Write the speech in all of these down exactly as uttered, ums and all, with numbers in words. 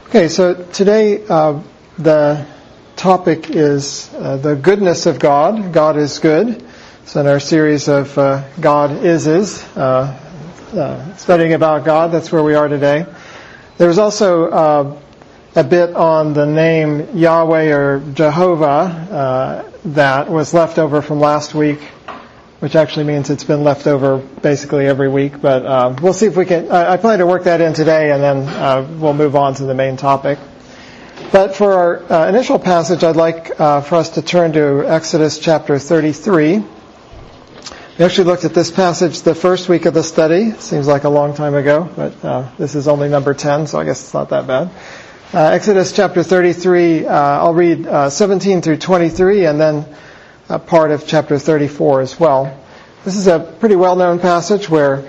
Okay, so today uh, the topic is uh, the goodness of God. God is good. So in our series of uh, God is-is, uh, uh, studying about God, that's where we are today. There's also uh, a bit on the name Yahweh or Jehovah uh, that was left over from last week, which actually means it's been left over basically every week. But uh, we'll see if we can. I, I plan to work that in today, and then uh, we'll move on to the main topic. But for our uh, initial passage, I'd like uh, for us to turn to Exodus chapter thirty-three. We actually looked at this passage the first week of the study. Seems like a long time ago, but uh, this is only number ten, so I guess it's not that bad. Uh, Exodus chapter thirty-three, uh, I'll read uh, seventeen through twenty-three, and then a part of chapter thirty-four as well. This is a pretty well-known passage where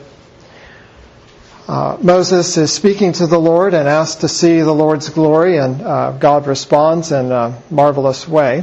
uh, Moses is speaking to the Lord and asked to see the Lord's glory, and uh, God responds in a marvelous way.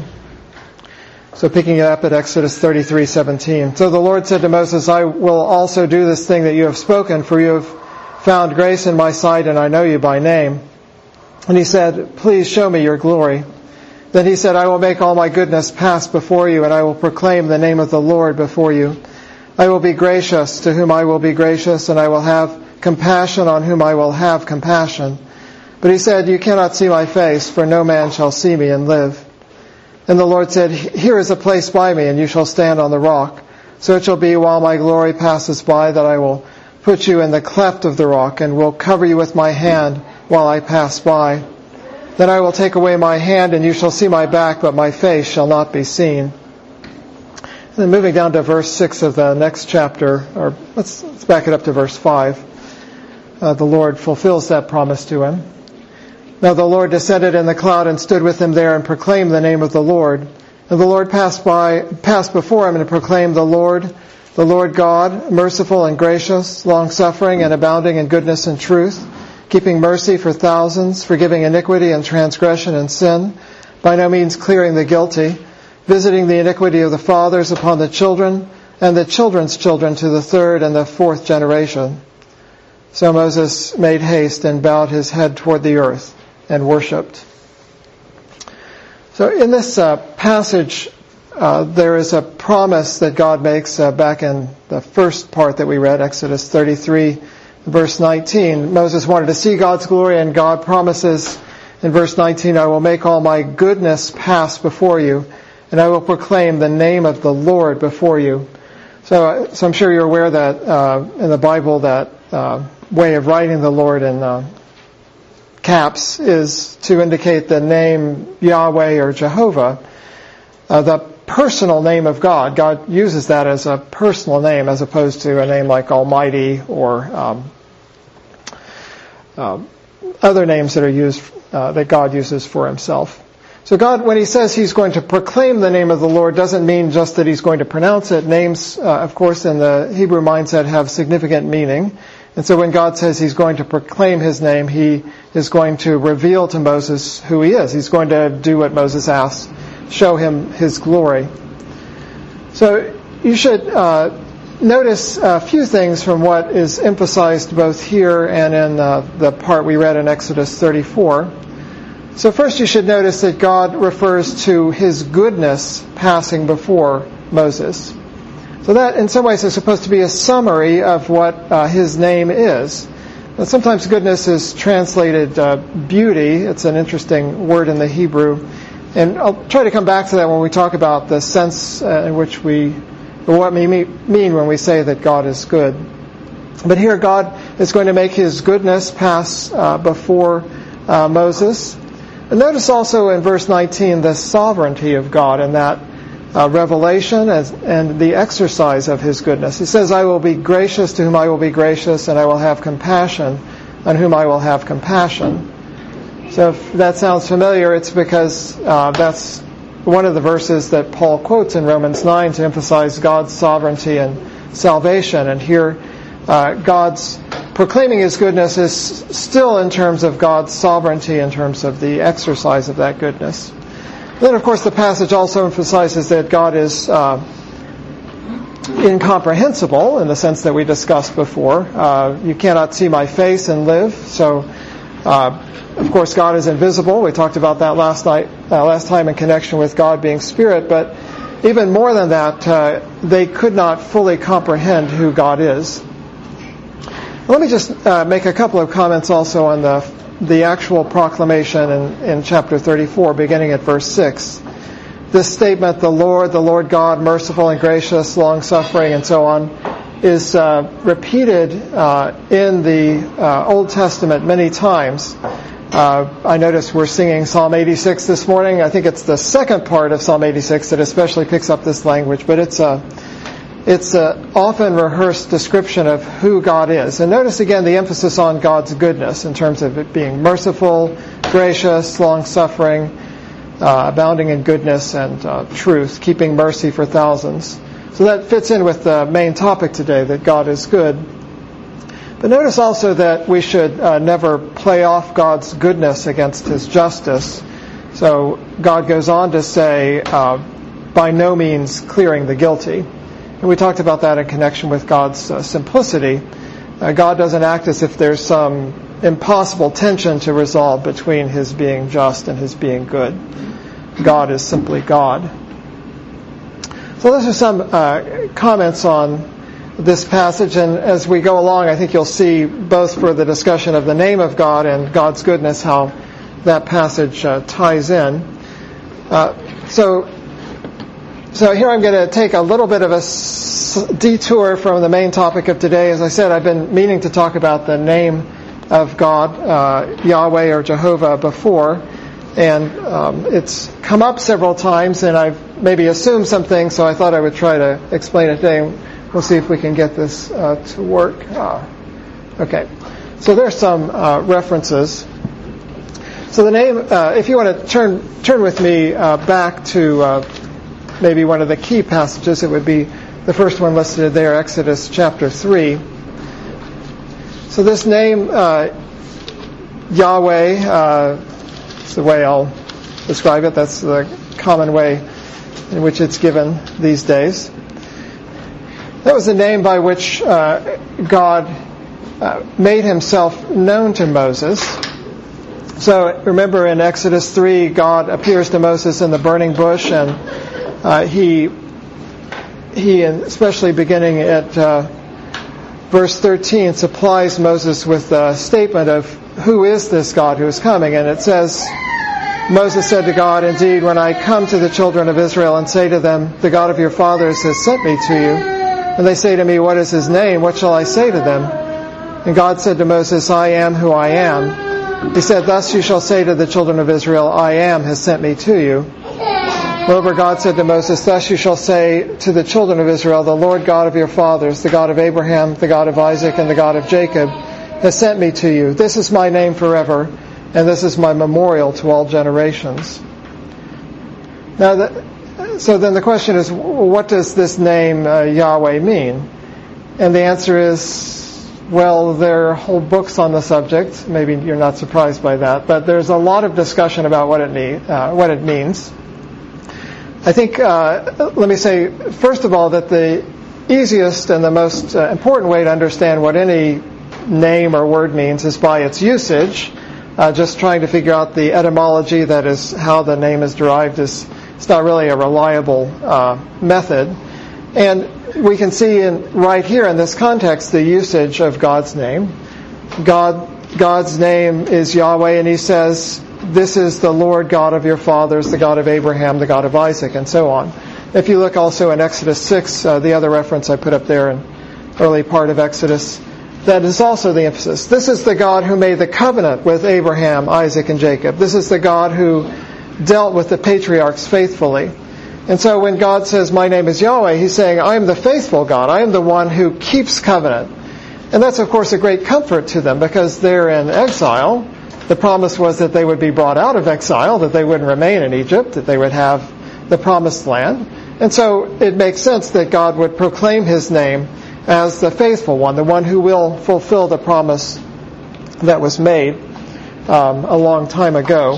So picking it up at Exodus thirty-three seventeen. So the Lord said to Moses, I will also do this thing that you have spoken, for you have found grace in my sight, and I know you by name. And he said, please show me your glory. Then he said, I will make all my goodness pass before you, and I will proclaim the name of the Lord before you. I will be gracious to whom I will be gracious, and I will have compassion on whom I will have compassion. But he said, you cannot see my face, for no man shall see me and live. And the Lord said, here is a place by me, and you shall stand on the rock. So it shall be while my glory passes by that I will put you in the cleft of the rock, and will cover you with my hand while I pass by. Then I will take away my hand, and you shall see my back, but my face shall not be seen. And then moving down to verse six of the next chapter, or let's, let's back it up to verse five. Uh, the Lord fulfills that promise to him. Now the Lord descended in the cloud and stood with him there and proclaimed the name of the Lord. And the Lord passed by, passed before him and proclaimed, the Lord, the Lord God, merciful and gracious, long-suffering and abounding in goodness and truth, keeping mercy for thousands, forgiving iniquity and transgression and sin, by no means clearing the guilty, visiting the iniquity of the fathers upon the children, and the children's children to the third and the fourth generation. So Moses made haste and bowed his head toward the earth and worshipped. So in this uh, passage, uh, there is a promise that God makes uh, back in the first part that we read, Exodus thirty-three, verse nineteen. Moses wanted to see God's glory, and God promises in verse nineteen, I will make all my goodness pass before you, and I will proclaim the name of the Lord before you. So, so I'm sure you're aware that uh, in the Bible that uh, way of writing the Lord in uh, caps is to indicate the name Yahweh or Jehovah, uh, the personal name of God. God uses that as a personal name as opposed to a name like Almighty or um, uh, other names that are used, uh, that God uses for himself. So God, when he says he's going to proclaim the name of the Lord, doesn't mean just that he's going to pronounce it. Names, uh, of course, in the Hebrew mindset have significant meaning. And so when God says he's going to proclaim his name, he is going to reveal to Moses who he is. He's going to do what Moses asked, show him his glory. So you should uh, notice a few things from what is emphasized both here and in uh, the part we read in Exodus thirty-four. So first you should notice that God refers to his goodness passing before Moses. So that in some ways is supposed to be a summary of what uh, his name is. Now, sometimes goodness is translated uh, beauty. It's an interesting word in the Hebrew. And I'll try to come back to that when we talk about the sense uh, in which we, or what we mean when we say that God is good. But here God is going to make his goodness pass uh, before uh, Moses. And notice also in verse nineteen the sovereignty of God and that uh, revelation as, and the exercise of his goodness. He says, I will be gracious to whom I will be gracious, and I will have compassion on whom I will have compassion. So if that sounds familiar, it's because uh, that's one of the verses that Paul quotes in Romans nine to emphasize God's sovereignty and salvation. And here, uh, God's proclaiming his goodness is still in terms of God's sovereignty, in terms of the exercise of that goodness. Then, of course, the passage also emphasizes that God is uh, incomprehensible in the sense that we discussed before. Uh, you cannot see my face and live. So Uh, of course, God is invisible. We talked about that last night, uh, last time in connection with God being spirit. But even more than that, uh, they could not fully comprehend who God is. Let me just uh, make a couple of comments also on the the actual proclamation in, in chapter thirty-four, beginning at verse six. This statement, the Lord, the Lord God, merciful and gracious, long-suffering, and so on, is uh, repeated uh, in the uh, Old Testament many times. Uh, I noticed we're singing Psalm eighty-six this morning. I think it's the second part of Psalm eighty-six that especially picks up this language, but it's a it's an often rehearsed description of who God is. And notice again the emphasis on God's goodness in terms of it being merciful, gracious, long-suffering, uh, abounding in goodness and uh, truth, keeping mercy for thousands. So that fits in with the main topic today, that God is good. But notice also that we should uh, never play off God's goodness against His justice. So God goes on to say, uh, by no means clearing the guilty. And we talked about that in connection with God's uh, simplicity. Uh, God doesn't act as if there's some impossible tension to resolve between His being just and His being good. God is simply God. So those are some uh, comments on this passage, and as we go along, I think you'll see both for the discussion of the name of God and God's goodness how that passage uh, ties in. Uh, so, so here I'm going to take a little bit of a s- detour from the main topic of today. As I said, I've been meaning to talk about the name of God, uh, Yahweh or Jehovah, before, and um, it's come up several times, and I've maybe assumed some things, so I thought I would try to explain it today. We'll see if we can get this uh, to work. Uh, okay, so there's some uh, references. So the name, uh, if you want to turn turn with me uh, back to uh, maybe one of the key passages, it would be the first one listed there, Exodus chapter three. So this name, uh, Yahweh, uh, is the way I'll describe it. That's the common way in which it's given these days. That was the name by which uh, God uh, made Himself known to Moses. So remember in Exodus three, God appears to Moses in the burning bush, and uh, he, he, especially beginning at uh, verse thirteen, supplies Moses with a statement of who is this God who is coming. And it says, Moses said to God, "Indeed, when I come to the children of Israel and say to them, the God of your fathers has sent me to you, and they say to me, what is His name? What shall I say to them?" And God said to Moses, "I am who I am." He said, "Thus you shall say to the children of Israel, I am has sent me to you." Moreover, God said to Moses, "Thus you shall say to the children of Israel, the Lord God of your fathers, the God of Abraham, the God of Isaac, and the God of Jacob, has sent me to you. This is my name forever, and this is my memorial to all generations." Now, the So then the question is, what does this name uh, Yahweh mean? And the answer is, well, there are whole books on the subject. Maybe you're not surprised by that, but there's a lot of discussion about what it mean, uh, what it means. I think, uh, let me say, first of all, that the easiest and the most uh, important way to understand what any name or word means is by its usage. Uh, just trying to figure out the etymology, that is, how the name is derived, is it's not really a reliable uh, method. And we can see in, right here in this context the usage of God's name. God, God's name is Yahweh, and He says, "This is the Lord God of your fathers, the God of Abraham, the God of Isaac," and so on. If you look also in Exodus six, uh, the other reference I put up there in early part of Exodus, that is also the emphasis. This is the God who made the covenant with Abraham, Isaac, and Jacob. This is the God who dealt with the patriarchs faithfully. And so when God says, "My name is Yahweh," He's saying, I am the faithful God. I am the one who keeps covenant. And that's, of course, a great comfort to them because they're in exile. The promise was that they would be brought out of exile, that they wouldn't remain in Egypt, that they would have the promised land. And so it makes sense that God would proclaim His name as the faithful one, the one who will fulfill the promise that was made um, a long time ago.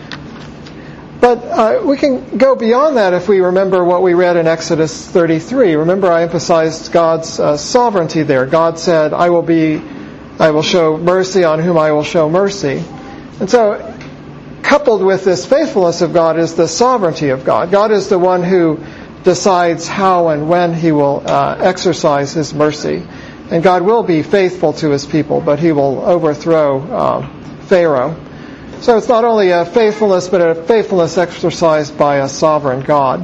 But uh, we can go beyond that if we remember what we read in Exodus thirty-three. Remember, I emphasized God's uh, sovereignty there. God said, "I will be, I will show mercy on whom I will show mercy." And so, coupled with this faithfulness of God is the sovereignty of God. God is the one who decides how and when He will uh, exercise His mercy. And God will be faithful to His people, but He will overthrow uh, Pharaoh. So it's not only a faithfulness, but a faithfulness exercised by a sovereign God.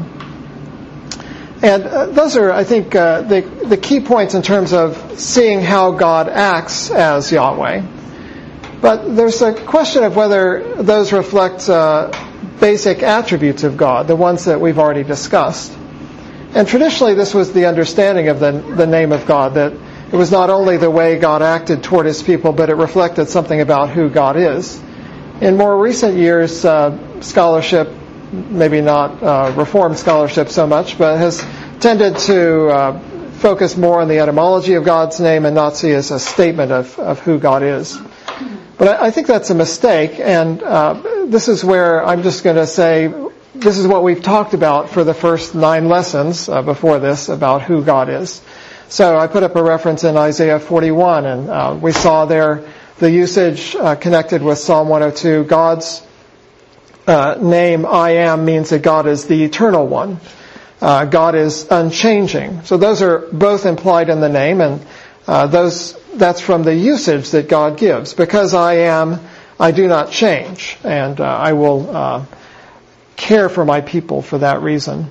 And uh, those are, I think, uh, the, the key points in terms of seeing how God acts as Yahweh. But there's a question of whether those reflect uh, basic attributes of God, the ones that we've already discussed. And traditionally this was the understanding of the, the name of God, that it was not only the way God acted toward His people, but it reflected something about who God is. In more recent years, uh, scholarship, maybe not uh, Reformed scholarship so much, but has tended to uh, focus more on the etymology of God's name and not see it as a statement of, of who God is. But I, I think that's a mistake, and uh, this is where I'm just going to say, this is what we've talked about for the first nine lessons uh, before this about who God is. So I put up a reference in Isaiah forty-one, and uh, we saw there the usage uh, connected with Psalm one oh two. God's uh, name, I am, means that God is the eternal one. Uh, God is unchanging. So those are both implied in the name, and uh, those that's from the usage that God gives. Because I am, I do not change, and uh, I will uh, care for my people for that reason.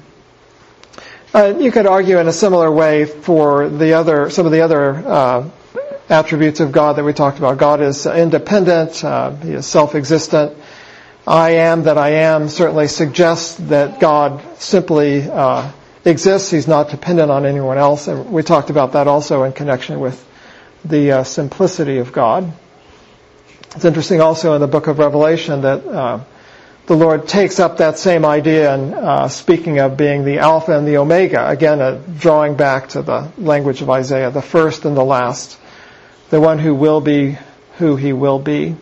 Uh, you could argue in a similar way for the other, some of the other uh, attributes of God that we talked about. God is independent. Uh, he is self-existent. I am that I am certainly suggests that God simply uh, exists. He's not dependent on anyone else. And we talked about that also in connection with the uh, simplicity of God. It's interesting also in the book of Revelation that uh, the Lord takes up that same idea and uh, speaking of being the Alpha and the Omega, again uh, drawing back to the language of Isaiah, the first and the last, the one who will be who He will be.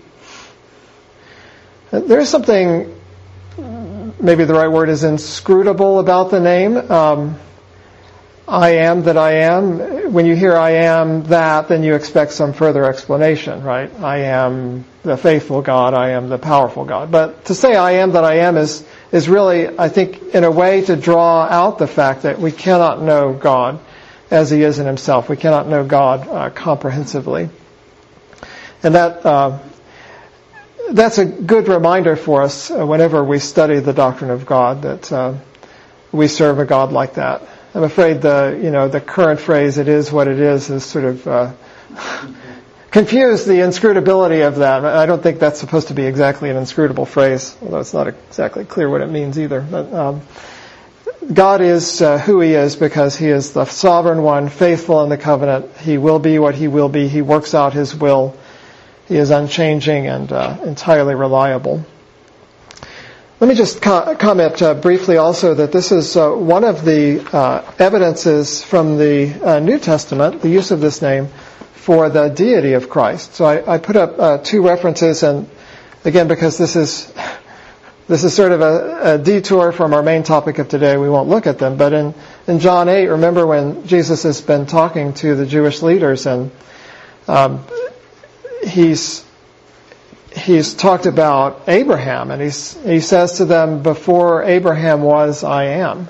There is something, maybe the right word is inscrutable about the name. Um, I am that I am. When you hear I am that, then you expect some further explanation, right? I am the faithful God. I am the powerful God. But to say I am that I am is, is really, I think, in a way to draw out the fact that we cannot know God as He is in Himself. We cannot know God uh, comprehensively. And that, uh, that's a good reminder for us uh, whenever we study the doctrine of God, that uh, we serve a God like that. I'm afraid the, you know, the current phrase, it is what it is, has sort of uh, confused the inscrutability of that. I don't think that's supposed to be exactly an inscrutable phrase, although it's not exactly clear what it means either. But um, God is uh, who He is because He is the sovereign one, faithful in the covenant. He will be what He will be. He works out His will. He is unchanging and uh, entirely reliable. Let me just co- comment uh, briefly also that this is uh, one of the uh, evidences from the uh, New Testament, the use of this name, for the deity of Christ. So I, I put up uh, two references, and again, because this is this is sort of a, a detour from our main topic of today, we won't look at them. But in, in John eight, remember when Jesus has been talking to the Jewish leaders, and um, he's he's talked about Abraham, and he's, he says to them, before Abraham was, I am.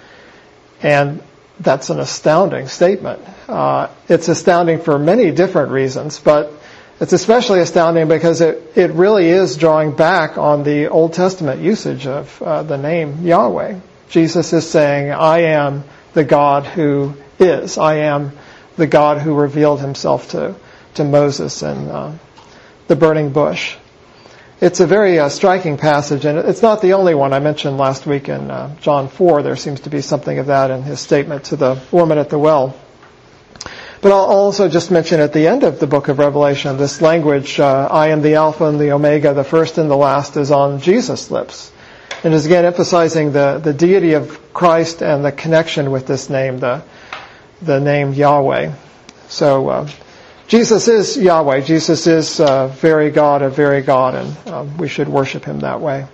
And that's an astounding statement. Uh, it's astounding for many different reasons, but it's especially astounding because it, it really is drawing back on the Old Testament usage of uh, the name Yahweh. Jesus is saying, I am the God who is. I am the God who revealed Himself to, to Moses and uh, the burning bush. It's a very uh, striking passage, and it's not the only one. I mentioned last week in uh, John four, there seems to be something of that in His statement to the woman at the well. But I'll also just mention at the end of the book of Revelation, this language, uh, I am the Alpha and the Omega, the first and the last, is on Jesus' lips. And is again emphasizing the, the deity of Christ and the connection with this name, the, the name Yahweh. So, uh, Jesus is Yahweh. Jesus is uh, very God, a very God, and um, we should worship Him that way.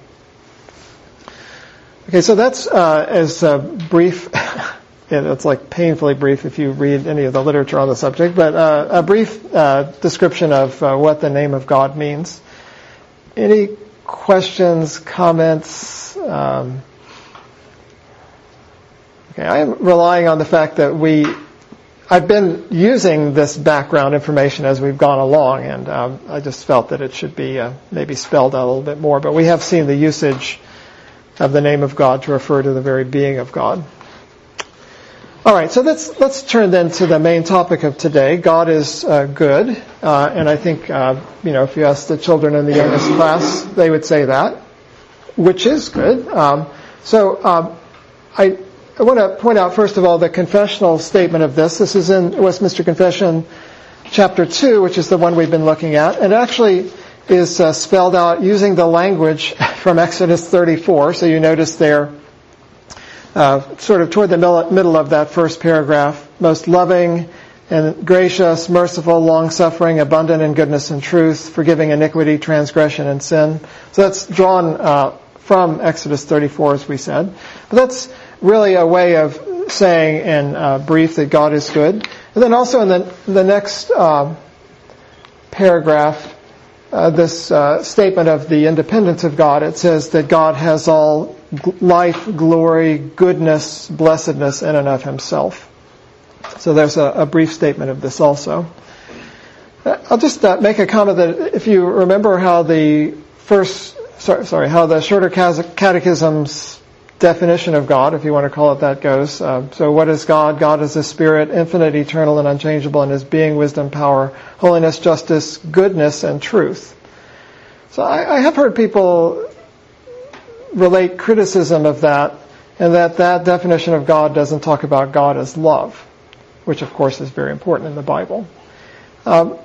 Okay, so that's uh, as a brief, it's like painfully brief if you read any of the literature on the subject, but uh, a brief uh, description of uh, what the name of God means. any questions, comments? Um, okay, I am relying on the fact that we, I've been using this background information as we've gone along, and um, I just felt that it should be uh, maybe spelled out a little bit more. But we have seen the usage of the name of God to refer to the very being of God. All right, so let's let's turn then to the main topic of today. God is uh, good, uh, and I think uh, you know if you ask the children in the youngest class, they would say that, which is good. Um, so um, I, I want to point out first of all the confessional statement of this. This is in Westminster Confession, chapter two, which is the one we've been looking at, and actually is uh, spelled out using the language from Exodus thirty-four. So you notice there. Uh, sort of toward the middle of that first paragraph, most loving and gracious, merciful, long-suffering, abundant in goodness and truth, forgiving iniquity, transgression, and sin. So that's drawn uh, from Exodus thirty-four, as we said. But that's really a way of saying in uh, brief that God is good. And then also in the, the next uh, paragraph, uh, this uh, statement of the independence of God, it says that God has all life, glory, goodness, blessedness in and of himself. So there's a, a brief statement of this also. I'll just uh, make a comment that if you remember how the first, sorry, sorry how the Shorter Catechism's definition of God, if you want to call it that, goes. Uh, so what is God? God is a spirit, infinite, eternal, and unchangeable in his being, wisdom, power, holiness, justice, goodness, and truth. So I, I have heard people relate criticism of that, and that that definition of God doesn't talk about God as love, which of course is very important in the Bible. Um,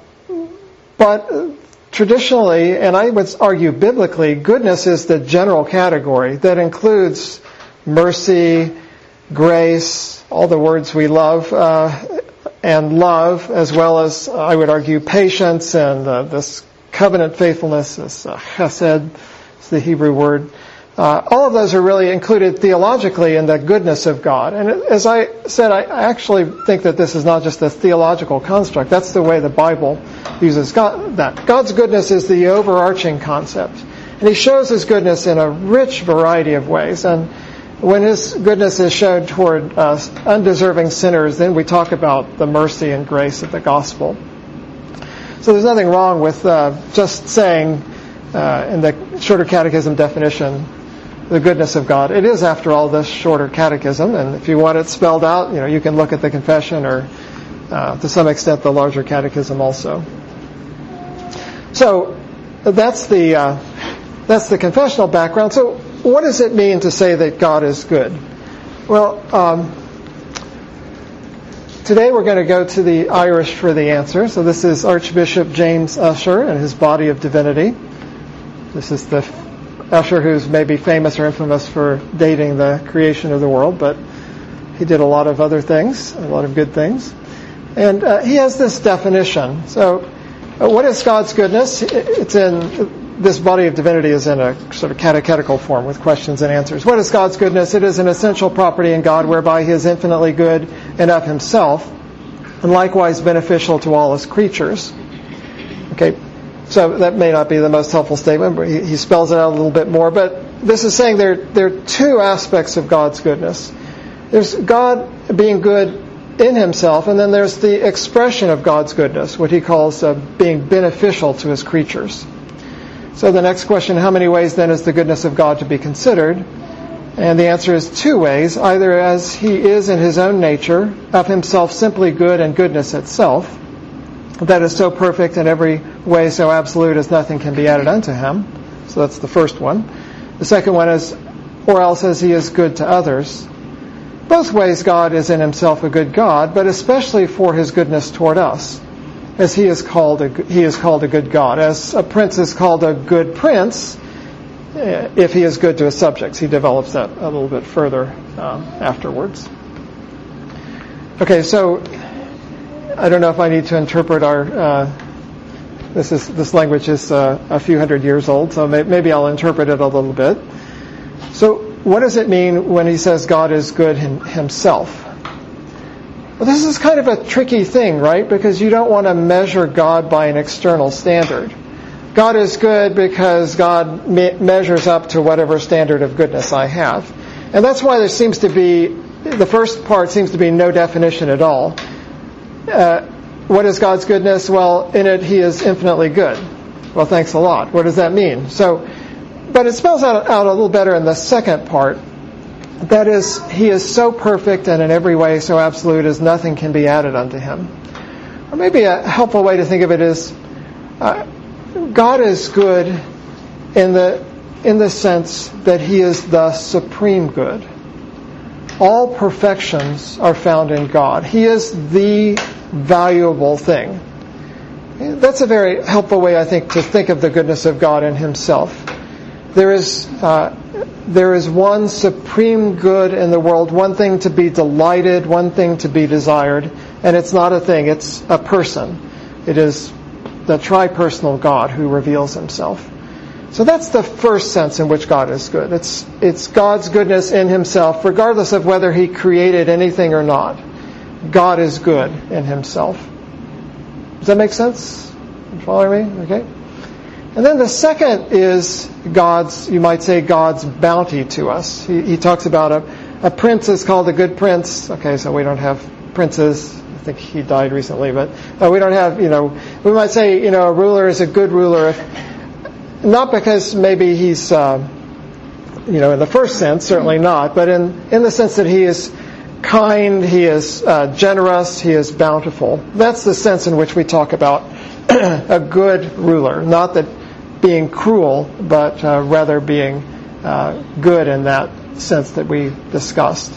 but traditionally, and I would argue biblically, goodness is the general category that includes mercy, grace, all the words we love, uh, and love, as well as, I would argue, patience and uh, this covenant faithfulness, this uh, chesed, is the Hebrew word. Uh, all of those are really included theologically in the goodness of God. And as I said, I actually think that this is not just a theological construct. That's the way the Bible uses God, that. God's goodness is the overarching concept. And he shows his goodness in a rich variety of ways. And when his goodness is shown toward uh, undeserving sinners, then we talk about the mercy and grace of the gospel. So there's nothing wrong with uh, just saying uh, in the Shorter Catechism definition, the goodness of God. It is, after all, the Shorter Catechism, and if you want it spelled out, you know, you can look at the Confession or, uh, to some extent, the larger Catechism also. So that's the uh, that's the confessional background. So what does it mean to say that God is good? Well, um, today we're going to go to the Irish for the answer. So this is Archbishop James Ussher and his Body of Divinity. This is the Ussher, who's maybe famous or infamous for dating the creation of the world, but he did a lot of other things, a lot of good things. And uh, he has this definition. So uh, what is God's goodness? It's in, this Body of Divinity is in a sort of catechetical form with questions and answers. What is God's goodness? It is an essential property in God whereby he is infinitely good and of himself, and likewise beneficial to all his creatures. Okay. So that may not be the most helpful statement, but he, he spells it out a little bit more. But this is saying there, there are two aspects of God's goodness. There's God being good in himself, and then there's the expression of God's goodness, what he calls uh, being beneficial to his creatures. So the next question, how many ways then is the goodness of God to be considered? And the answer is two ways, either as he is in his own nature, of himself simply good and goodness itself, that is so perfect in every way, so absolute as nothing can be added unto him. So that's the first one. The second one is, or else as he is good to others. Both ways God is in himself a good God, but especially for his goodness toward us, as he is called a, he is called a good God. As a prince is called a good prince, if he is good to his subjects. He develops that a little bit further um, afterwards. Okay, so I don't know if I need to interpret our. Uh, this is this language is uh, a few hundred years old, so may, maybe I'll interpret it a little bit. So, what does it mean when he says God is good in himself? Well, this is kind of a tricky thing, right? Because you don't want to measure God by an external standard. God is good because God me- measures up to whatever standard of goodness I have. And that's why there seems to be, the first part seems to be no definition at all. Uh, what is God's goodness? Well, in it, He is infinitely good. Well, thanks a lot. What does that mean? So, but it spells out, out a little better in the second part. That is, He is so perfect and in every way so absolute as nothing can be added unto Him. Or maybe a helpful way to think of it is, uh, God is good in the in the sense that He is the supreme good. All perfections are found in God. He is the valuable thing. That's a very helpful way, I think, to think of the goodness of God in Himself. There is uh, there is one supreme good in the world, one thing to be delighted, one thing to be desired, and it's not a thing, it's a person. It is the tri-personal God who reveals Himself. So that's the first sense in which God is good. It's it's God's goodness in Himself, regardless of whether He created anything or not. God is good in Himself. Does that make sense? You following me? Okay. And then the second is God's, you might say, God's bounty to us. He, he talks about a, a prince is called a good prince. Okay, so we don't have princes. I think he died recently, but uh, we don't have, you know, we might say, you know, a ruler is a good ruler. If, not because maybe he's, uh, you know, in the first sense, certainly not, but in, in the sense that he is kind, he is uh, generous, he is bountiful. That's the sense in which we talk about a good ruler. Not that being cruel, but uh, rather being uh, good in that sense that we discussed.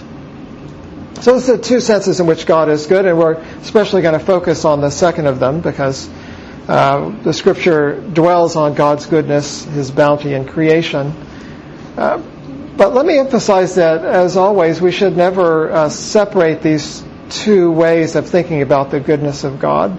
So those are the two senses in which God is good, and we're especially going to focus on the second of them because uh, the Scripture dwells on God's goodness, His bounty in creation. Uh, but let me emphasize that, as always, we should never uh, separate these two ways of thinking about the goodness of God.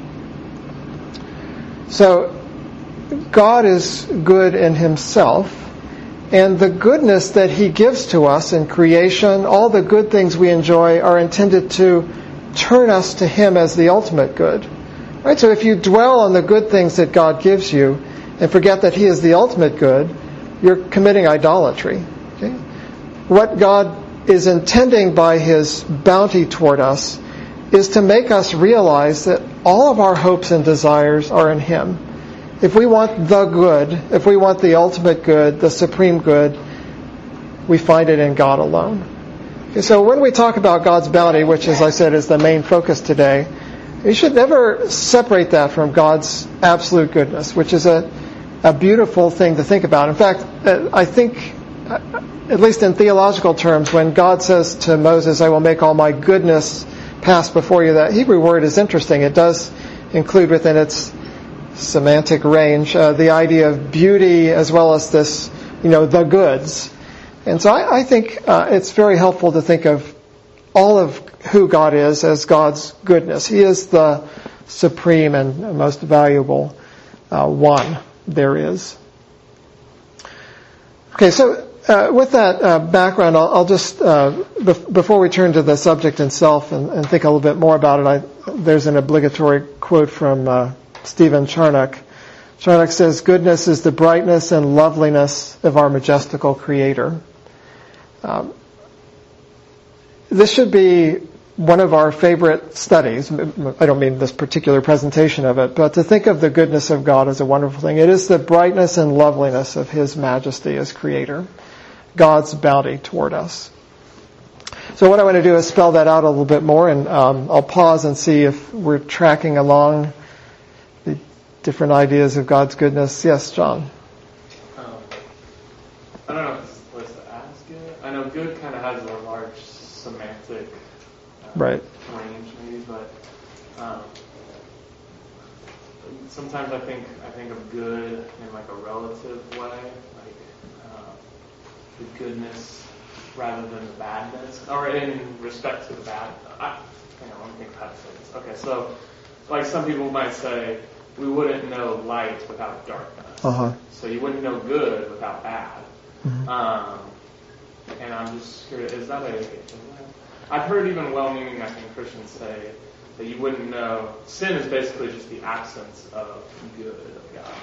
So, God is good in Himself, and the goodness that He gives to us in creation, all the good things we enjoy, are intended to turn us to Him as the ultimate good. Right? So if you dwell on the good things that God gives you and forget that He is the ultimate good, you're committing idolatry. Okay? What God is intending by His bounty toward us is to make us realize that all of our hopes and desires are in Him. If we want the good, if we want the ultimate good, the supreme good, we find it in God alone. Okay, so when we talk about God's bounty, which, as I said, is the main focus today, we should never separate that from God's absolute goodness, which is a, a beautiful thing to think about. In fact, I think, at least in theological terms, when God says to Moses, I will make all my goodness pass before you, that Hebrew word is interesting. It does include within its semantic range uh, the idea of beauty as well as this, you know, the goods. And so I, I think uh, it's very helpful to think of all of who God is as God's goodness. He is the supreme and most valuable uh, one there is. Okay, so uh, with that uh, background, I'll, I'll just, uh, bef- before we turn to the subject itself and, and think a little bit more about it, I, there's an obligatory quote from uh, Stephen Charnock. Charnock says, goodness is the brightness and loveliness of our majestical Creator. Um, this should be one of our favorite studies. I don't mean this particular presentation of it, but to think of the goodness of God as a wonderful thing. It is the brightness and loveliness of His majesty as Creator, God's bounty toward us. So what I want to do is spell that out a little bit more, and um, I'll pause and see if we're tracking along the different ideas of God's goodness. Yes, John? Um, I don't know if this is the place to ask it. I know good kind of has a large semantic uh, right. range, maybe, but um, sometimes I think I think of good in like a relative way, like uh, the goodness rather than the badness, or in respect to the bad. I, hang on, let me think how to say this. Okay, so like some people might say, we wouldn't know light without darkness. Uh-huh. So you wouldn't know good without bad. Mm-hmm. Um, and I'm just curious, is that a... I've heard even well-meaning, I think, Christians say that you wouldn't know. Sin is basically just the absence of good of God.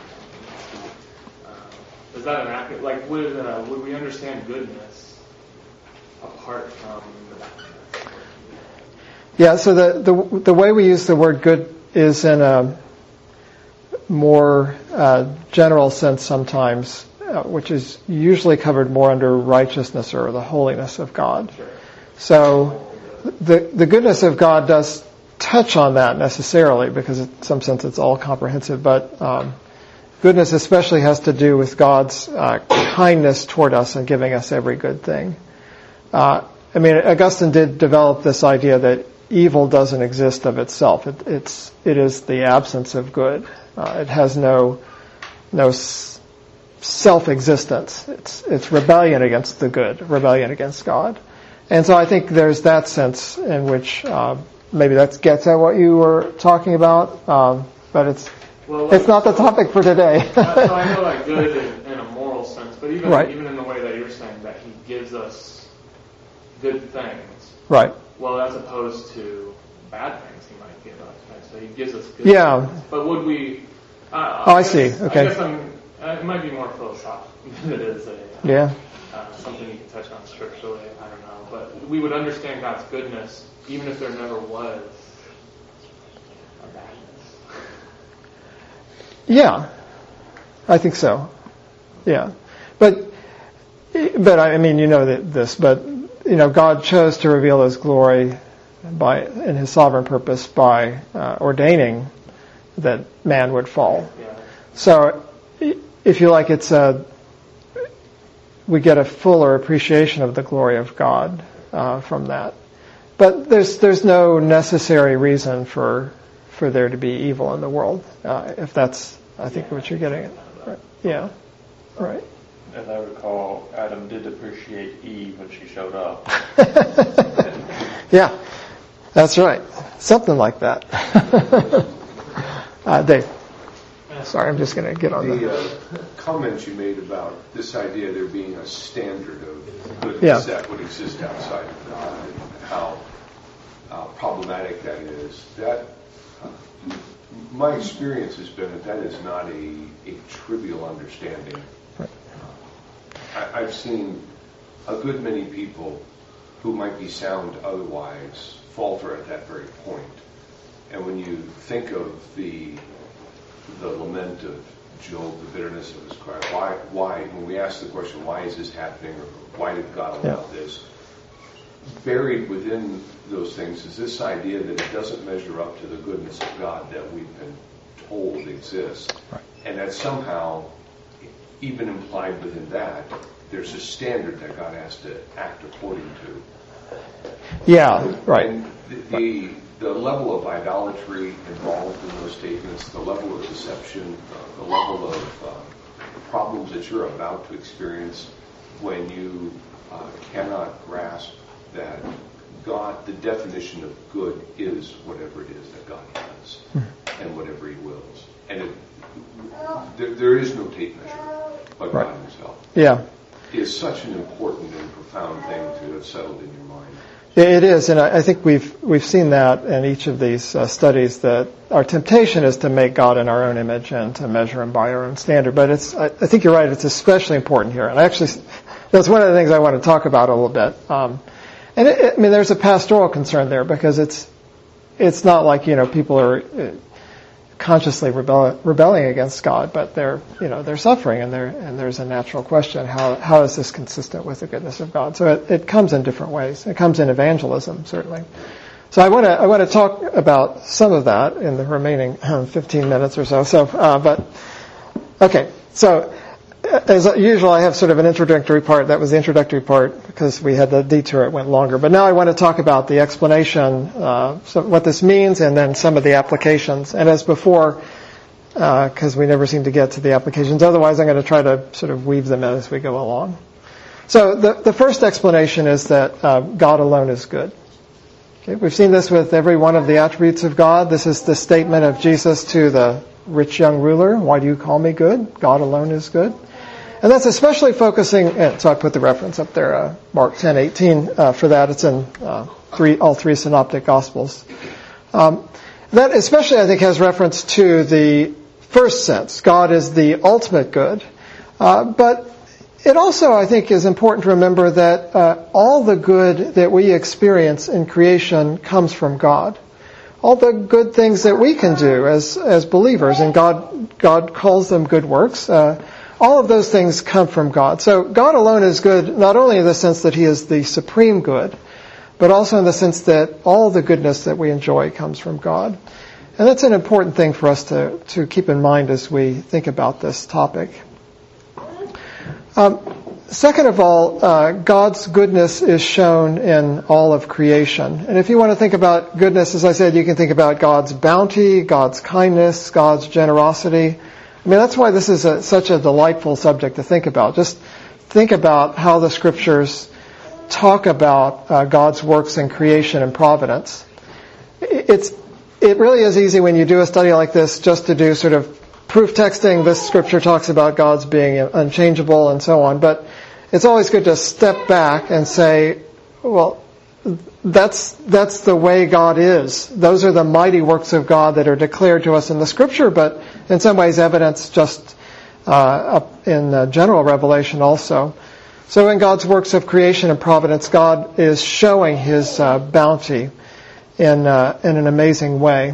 Um, is that an accurate? Like, would uh, would we understand goodness apart from the badness? Yeah. So the the the way we use the word good is in a more uh, general sense sometimes, uh, which is usually covered more under righteousness or the holiness of God. Sure. So the the goodness of God does touch on that necessarily, because in some sense it's all comprehensive, but um, goodness especially has to do with God's uh, kindness toward us and giving us every good thing. Uh, I mean, Augustine did develop this idea that evil doesn't exist of itself. It, it's it is the absence of good. Uh, it has no no s- self-existence. It's it's rebellion against the good, rebellion against God. And so I think there's that sense in which uh, maybe that gets at what you were talking about, um, but it's well, like, it's not the topic for today. uh, so I know like good in, in a moral sense, but even right. even in the way that you're saying that He gives us good things. Right. Well, as opposed to bad things He might give us, right? So He gives us good yeah. things. But would we... Uh, oh, I, I see. guess, Okay. I guess I'm, uh, it might be more philosophical than it is a, yeah. uh, something you can touch on scripturally. I don't know. But we would understand God's goodness even if there never was a badness. Yeah. I think so. Yeah. But, but I mean, you know this, but, you know, God chose to reveal His glory by, in His sovereign purpose by uh, ordaining that man would fall. Yeah. So, if you like, it's a, we get a fuller appreciation of the glory of God uh, from that. But there's there's no necessary reason for for there to be evil in the world, uh, if that's, I think, what you're getting at. Right. Yeah. Right. As I recall, Adam did appreciate Eve when she showed up. Yeah, that's right. Something like that. uh, Dave. Sorry, I'm just going to get on the... the... Uh, comments you made about this idea of there being a standard of goodness yeah. that would exist outside of God, and how uh, problematic that is. That, uh, my experience has been that that is not a, a trivial understanding. Right. Uh, I, I've seen a good many people who might be sound otherwise falter at that very point. And when you think of the the lament of Job, the bitterness of his cry, why, why, when we ask the question, why is this happening, or why did God allow yeah. this, buried within those things is this idea that it doesn't measure up to the goodness of God that we've been told exists. Right. And that somehow, even implied within that, there's a standard that God has to act according to. Yeah, right. And the, the, the level of idolatry involved in those statements, the level of deception, uh, the level of uh, problems that you're about to experience when you uh, cannot grasp that God, the definition of good is whatever it is that God has mm-hmm. and whatever He wills. And it, there, there is no tape measure but right. God Himself. Yeah. Is such an important and profound thing to have settled in your mind. It is, and I think we've we've seen that in each of these uh, studies, that our temptation is to make God in our own image and to measure Him by our own standard. But it's I, I think you're right; it's especially important here. And actually, that's one of the things I want to talk about a little bit. Um, and it, it, I mean, there's a pastoral concern there, because it's it's not like, you know, people are uh, consciously rebel, rebelling against God, but they're you know they're suffering, and there and there's a natural question: how how is this consistent with the goodness of God? So it, it comes in different ways. It comes in evangelism, certainly. So I want to I want to talk about some of that in the remaining um, fifteen minutes or so. So, uh, but okay. So as usual, I have sort of an introductory part. That was the introductory part because we had the detour; it went longer. But now I want to talk about the explanation, uh, so what this means, and then some of the applications. And as before, because uh, we never seem to get to the applications. Otherwise, I'm going to try to sort of weave them in as we go along. So the the first explanation is that uh, God alone is good. Okay, we've seen this with every one of the attributes of God. This is the statement of Jesus to the rich young ruler. Why do you call me good? God alone is good. And that's especially focusing, and so I put the reference up there, uh, Mark ten eighteen, uh, for that. It's in uh, three, all three synoptic gospels. Um, that especially, I think, has reference to the first sense. God is the ultimate good. Uh, but it also, I think, is important to remember that uh, all the good that we experience in creation comes from God. All the good things that we can do as as believers, and God God calls them good works, uh, all of those things come from God. So God alone is good, not only in the sense that He is the supreme good, but also in the sense that all the goodness that we enjoy comes from God. And that's an important thing for us to, to keep in mind as we think about this topic. Um, second of all, uh, God's goodness is shown in all of creation. And if you want to think about goodness, as I said, you can think about God's bounty, God's kindness, God's generosity. I mean, that's why this is a, such a delightful subject to think about. Just think about how the Scriptures talk about uh, God's works in creation and providence. It's It really is easy when you do a study like this just to do sort of proof texting. This Scripture talks about God's being unchangeable and so on. But it's always good to step back and say, well, that's that's the way God is. Those are the mighty works of God that are declared to us in the Scripture, but in some ways evidence just uh, up in the general revelation also. So in God's works of creation and providence, God is showing His uh, bounty in uh, in an amazing way.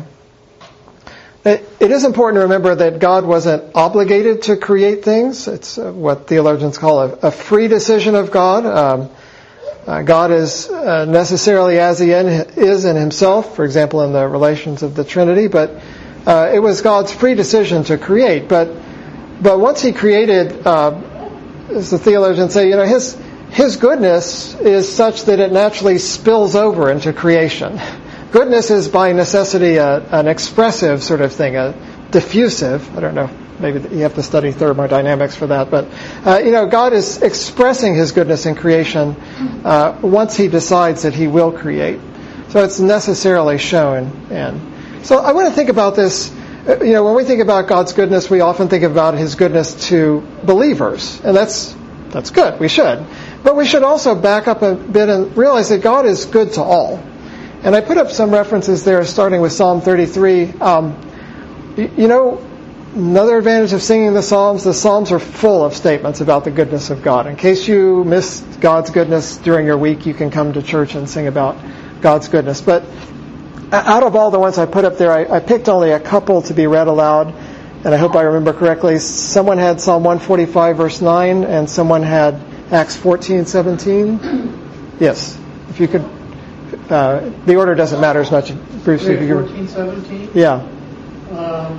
It, it is important to remember that God wasn't obligated to create things. It's uh, what theologians call a, a free decision of God. Um, uh, God is uh, necessarily as He in, is in Himself, for example, in the relations of the Trinity, but uh, it was God's free decision to create. But but once He created, uh, as the theologians say, you know, His His goodness is such that it naturally spills over into creation. Goodness is by necessity a, an expressive sort of thing, a diffusive. I don't know, maybe you have to study thermodynamics for that. But, uh, you know, God is expressing His goodness in creation uh, once He decides that He will create. So it's necessarily shown in. So I want to think about this. You know, when we think about God's goodness, we often think about His goodness to believers. And that's that's good. We should. But we should also back up a bit and realize that God is good to all. And I put up some references there, starting with Psalm thirty-three. Um, you, you know, another advantage of singing the Psalms, the Psalms are full of statements about the goodness of God. In case you missed God's goodness during your week, you can come to church and sing about God's goodness. But out of all the ones I put up there, I, I picked only a couple to be read aloud. And I hope I remember correctly. Someone had Psalm one forty-five, verse nine, and someone had Acts fourteen, seventeen. Yes, if you could. Uh, the order doesn't matter as much. Bruce, if you could. fourteen, seventeen? Yeah. Um,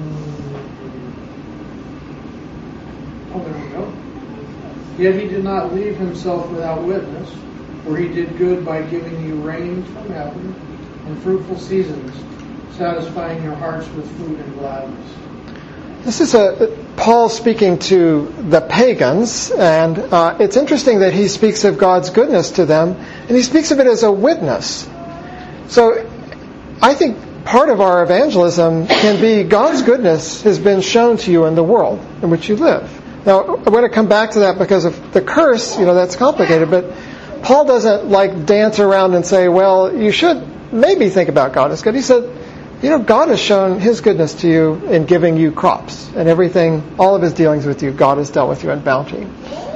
oh, there we go. Yet He did not leave Himself without witness, for He did good by giving you rain from heaven and fruitful seasons, satisfying your hearts with food and gladness. This is a Paul speaking to the pagans, and uh, it's interesting that he speaks of God's goodness to them, and he speaks of it as a witness. So I think part of our evangelism can be God's goodness has been shown to you in the world in which you live. Now, I want to come back to that because of the curse, you know, that's complicated, but Paul doesn't like dance around and say, well, you should maybe think about God as good. He said, you know, God has shown His goodness to you in giving you crops and everything, all of His dealings with you, God has dealt with you in bounty.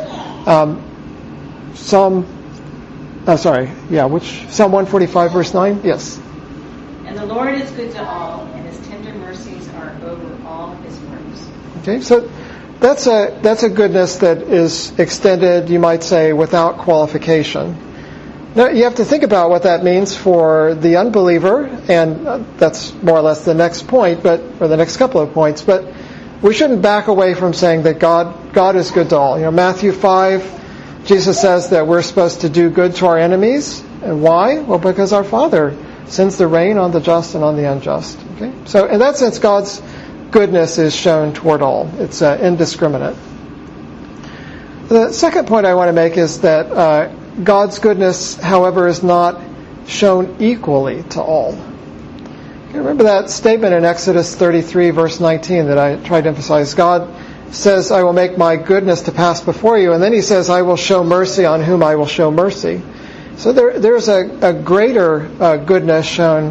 Um, Psalm, oh, sorry, yeah, which, Psalm one forty-five, verse nine? Yes. And the Lord is good to all, and His tender mercies are over all His works. Okay, so that's a, that's a goodness that is extended, you might say, without qualification. Now, you have to think about what that means for the unbeliever, and that's more or less the next point, but or the next couple of points. But we shouldn't back away from saying that God God is good to all. You know, Matthew five, Jesus says that we're supposed to do good to our enemies. And why? Well, because our Father sends the rain on the just and on the unjust. Okay, so in that sense, God's goodness is shown toward all. It's uh, indiscriminate. The second point I want to make is that uh, God's goodness, however, is not shown equally to all. You remember that statement in Exodus thirty-three, verse nineteen, that I tried to emphasize. God says, I will make my goodness to pass before you. And then He says, I will show mercy on whom I will show mercy. So there, there's a, a greater uh, goodness shown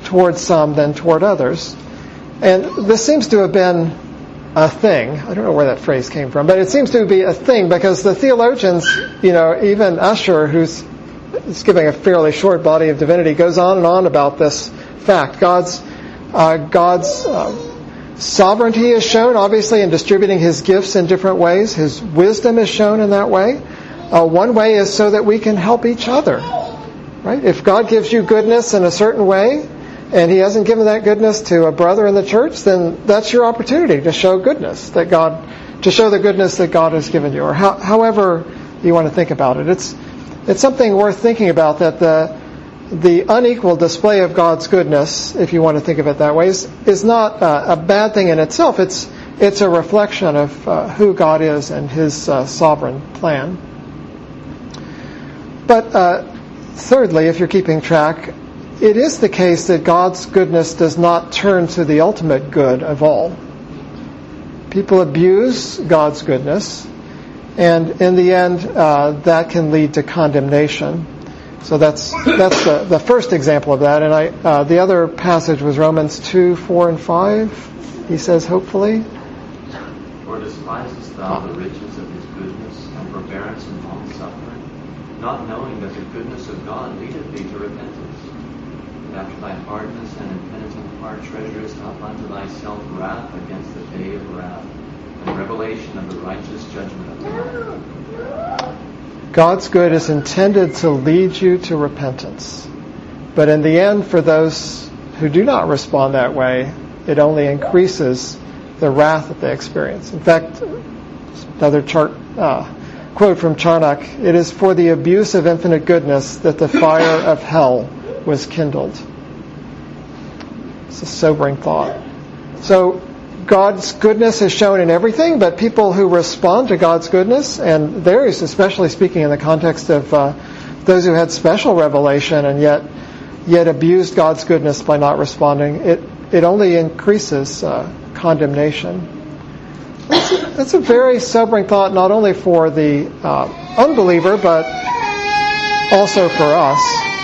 toward some than toward others. And this seems to have been a thing. I don't know where that phrase came from, but it seems to be a thing because the theologians, you know, even Ussher, who's is giving a fairly short body of divinity, goes on and on about this fact. God's uh, God's uh, sovereignty is shown, obviously, in distributing His gifts in different ways. His wisdom is shown in that way. Uh, one way is so that we can help each other. Right? If God gives you goodness in a certain way, and He hasn't given that goodness to a brother in the church, then that's your opportunity to show goodness that God, to show the goodness that God has given you, or how, however you want to think about it. It's it's something worth thinking about, that the the unequal display of God's goodness, if you want to think of it that way, is, is not uh, a bad thing in itself. It's it's a reflection of uh, who God is and His uh, sovereign plan. But uh, thirdly, if you're keeping track, it is the case that God's goodness does not turn to the ultimate good of all. People abuse God's goodness, and in the end, uh, that can lead to condemnation. So that's that's the, the first example of that. And I uh, the other passage was Romans two, four, and five. He says, hopefully. Or despisest thou the riches of His goodness and forbearance and long suffering, not knowing that the goodness of God leadeth thee to repentance? After thy hardness and impenitent heart treasurest up unto thyself wrath against the day of wrath, and revelation of the righteous judgment of God. God's good is intended to lead you to repentance. But in the end, for those who do not respond that way, it only increases the wrath that they experience. In fact, another chart, uh, quote from Charnock, it is for the abuse of infinite goodness that the fire of hell was kindled. It's a sobering thought. So God's goodness is shown in everything, but people who respond to God's goodness, and there is especially speaking in the context of uh, those who had special revelation and yet yet abused God's goodness by not responding, it it only increases uh, condemnation. That's a, that's a very sobering thought, not only for the uh, unbeliever, but also for us.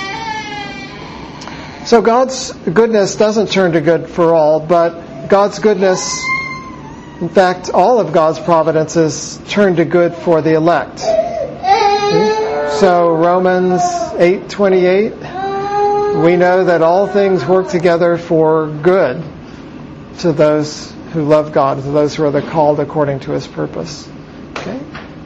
So God's goodness doesn't turn to good for all, but God's goodness, in fact, all of God's providences turn to good for the elect. So Romans eight twenty-eight, we know that all things work together for good to those who love God, to those who are the called according to His purpose. Okay.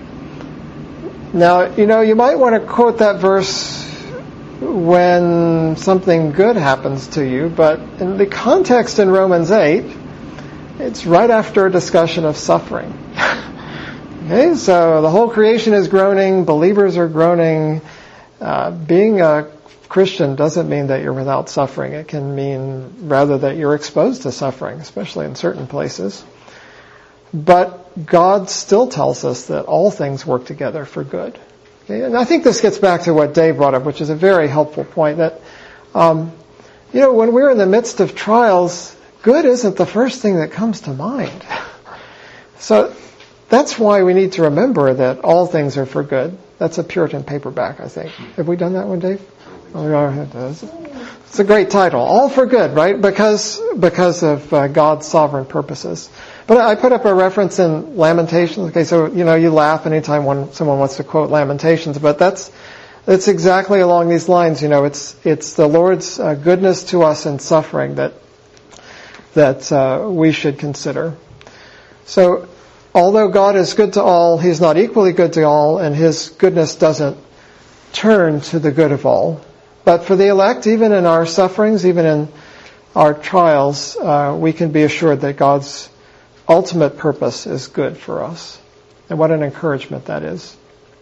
Now, you know, you might want to quote that verse when something good happens to you, but in the context in Romans eight, it's right after a discussion of suffering. Okay, so the whole creation is groaning, believers are groaning. Uh, being a Christian doesn't mean that you're without suffering. It can mean rather that you're exposed to suffering, especially in certain places. But God still tells us that all things work together for good. Okay, and I think this gets back to what Dave brought up, which is a very helpful point, that, um, you know, when we're in the midst of trials, good isn't the first thing that comes to mind. So that's why we need to remember that all things are for good. That's a Puritan paperback, I think. Have we done that one, Dave? Oh, yeah, it does. It's a great title. All for good, right? Because because of uh, God's sovereign purposes. But I put up a reference in Lamentations. Okay, so, you know, you laugh anytime one, someone wants to quote Lamentations, but that's that's exactly along these lines. You know, it's it's the Lord's uh, goodness to us in suffering that that uh, we should consider. So, although God is good to all, He's not equally good to all, and His goodness doesn't turn to the good of all. But for the elect, even in our sufferings, even in our trials, uh, we can be assured that God's ultimate purpose is good for us. And what an encouragement that is.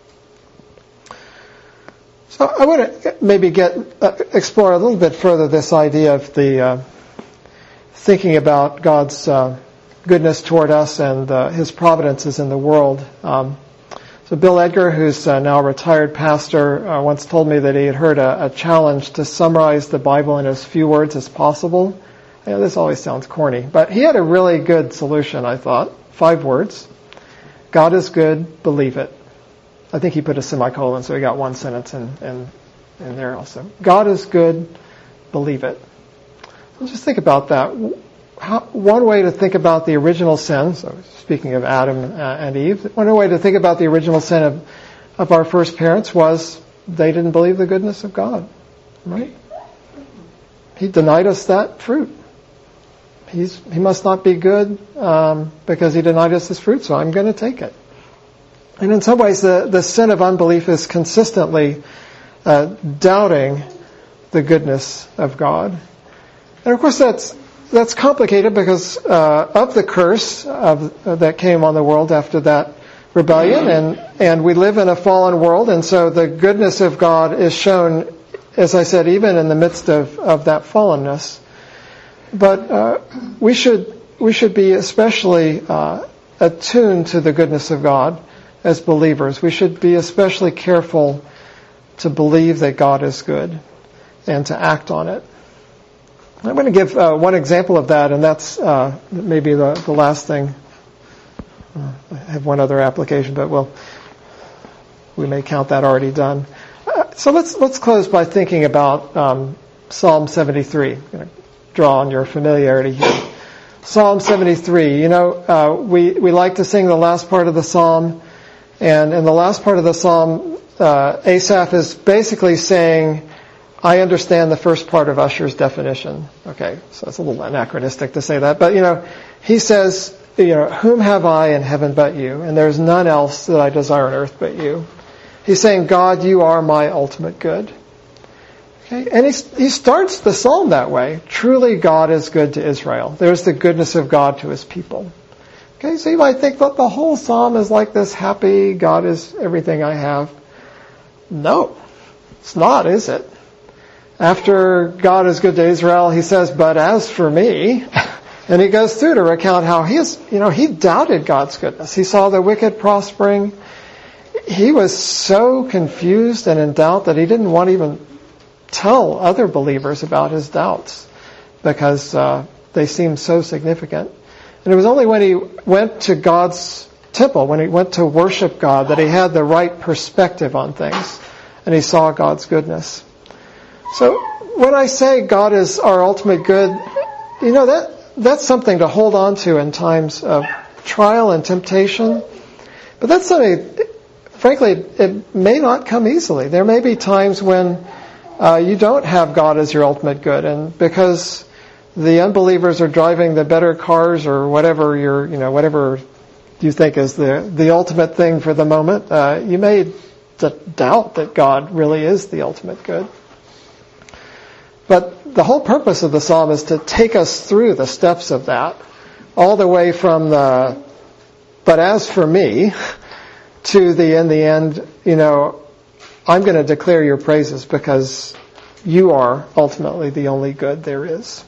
So I want to maybe get uh, explore a little bit further this idea of the uh, thinking about God's uh, goodness toward us and uh, His providences in the world. Um, so Bill Edgar, who's uh, now a retired pastor, uh, once told me that he had heard a, a challenge to summarize the Bible in as few words as possible. You know, this always sounds corny, but he had a really good solution, I thought. Five words. God is good, believe it. I think he put a semicolon, so he got one sentence in, in, in there also. God is good, believe it. just think about that. How, one way to think about the original sin, so speaking of Adam uh, and Eve, one way to think about the original sin of, of our first parents was they didn't believe the goodness of God, right? He denied us that fruit. He's, he must not be good um, because he denied us this fruit, so I'm going to take it. And in some ways, the, the sin of unbelief is consistently uh, doubting the goodness of God. And of course, that's that's complicated because uh, of the curse of, uh, that came on the world after that rebellion, and and we live in a fallen world, and so the goodness of God is shown, as I said, even in the midst of, of that fallenness. But uh, we should we should be especially uh, attuned to the goodness of God as believers. We should be especially careful to believe that God is good and to act on it. I'm going to give uh, one example of that, and that's uh, maybe the, the last thing. Uh, I have one other application, but we'll, we may count that already done. Uh, so let's let's close by thinking about um, Psalm seventy-three. I'm going to draw on your familiarity here. Psalm seventy-three. You know, uh, we we like to sing the last part of the psalm, and in the last part of the psalm, uh, Asaph is basically saying, I understand the first part of Usher's definition. Okay, so it's a little anachronistic to say that. But, you know, he says, you know, whom have I in heaven but you? And there's none else that I desire on earth but you. He's saying, God, you are my ultimate good. Okay, and he, he starts the psalm that way. Truly God is good to Israel. There's the goodness of God to his people. Okay, so you might think that the whole psalm is like this happy, God is everything I have. No, it's not, is it? After God is good to Israel, he says, but as for me, and he goes through to recount how he is, you know, he doubted God's goodness. He saw the wicked prospering. He was so confused and in doubt that he didn't want to even tell other believers about his doubts because uh, they seemed so significant. And it was only when he went to God's temple, when he went to worship God, that he had the right perspective on things and he saw God's goodness. So when I say God is our ultimate good, you know, that that's something to hold on to in times of trial and temptation. But that's something, frankly, it may not come easily. There may be times when uh, you don't have God as your ultimate good, and because the unbelievers are driving the better cars or whatever you're, you know, whatever you think is the the ultimate thing for the moment, uh, you may d- doubt that God really is the ultimate good. But the whole purpose of the psalm is to take us through the steps of that, all the way from the, but as for me, to the, in the end, you know, I'm going to declare your praises because you are ultimately the only good there is.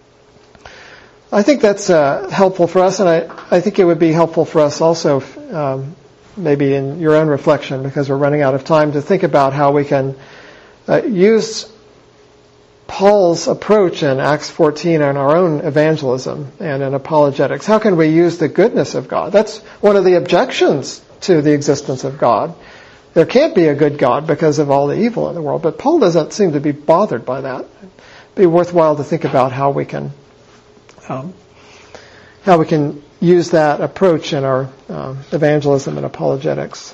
I think that's uh, helpful for us, and I, I think it would be helpful for us also, um, maybe in your own reflection, because we're running out of time, to think about how we can uh, use Paul's approach in Acts fourteen in our own evangelism and in apologetics. How can we use the goodness of God? That's one of the objections to the existence of God. There can't be a good God because of all the evil in the world, but Paul doesn't seem to be bothered by that. It'd be worthwhile to think about how we can um, how we can use that approach in our um, evangelism and apologetics.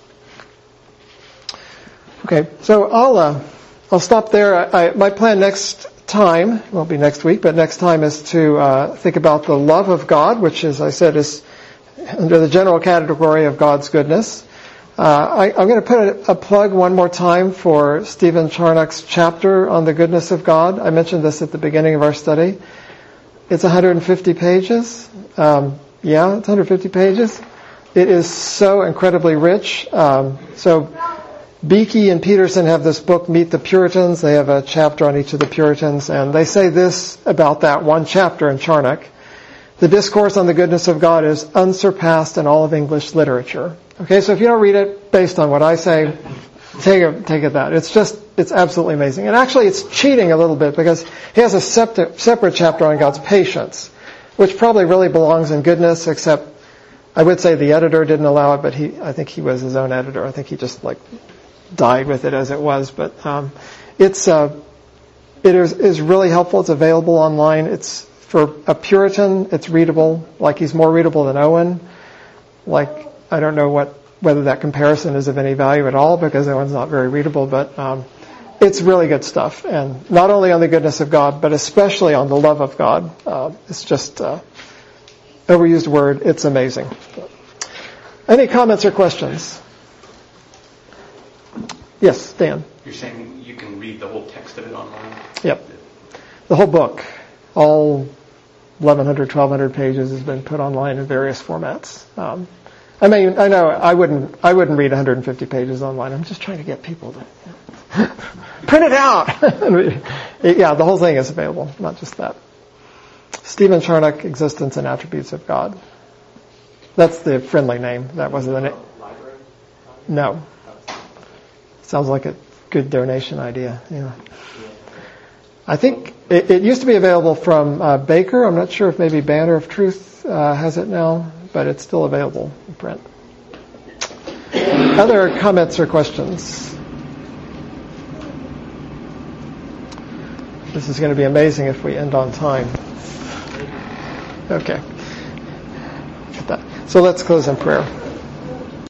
Okay, so I'll uh, I'll stop there. I, I, my plan next time, won't be next week, but next time is to uh, think about the love of God, which, as I said, is under the general category of God's goodness. Uh, I, I'm going to put a, a plug one more time for Stephen Charnock's chapter on the goodness of God. I mentioned this at the beginning of our study. It's one hundred fifty pages. Um, yeah, it's one hundred fifty pages. It is so incredibly rich. Um, so Beeke and Peterson have this book, Meet the Puritans. They have a chapter on each of the Puritans, and they say this about that one chapter in Charnock. The discourse on the goodness of God is unsurpassed in all of English literature. Okay, so if you don't read it based on what I say, take it, take it that. It's just, it's absolutely amazing. And actually it's cheating a little bit because he has a separate, separate chapter on God's patience, which probably really belongs in goodness, except I would say the editor didn't allow it, but he, I think he was his own editor. I think he just like died with it as it was. But um, it's uh, it is, is really helpful. It's available online. It's for a Puritan. It's readable. Like he's more readable than Owen. Like I don't know what whether that comparison is of any value at all because Owen's not very readable, but um, it's really good stuff. And not only on the goodness of God, but especially on the love of God. Uh, it's just uh, overused word. It's amazing. Any comments or questions? Yes, Dan. You're saying you can read the whole text of it online? Yep. The whole book, all eleven hundred, twelve hundred pages has been put online in various formats. Um, I mean, I know I wouldn't, I wouldn't read one hundred fifty pages online. I'm just trying to get people to print it out. Yeah, the whole thing is available, not just that. Stephen Charnock, Existence and Attributes of God. That's the friendly name. That wasn't the name. No. Sounds like a good donation idea. Yeah. I think it, it used to be available from uh, Baker. I'm not sure if maybe Banner of Truth uh, has it now, but it's still available in print. Other comments or questions? This is going to be amazing if we end on time. Okay. So let's close in prayer.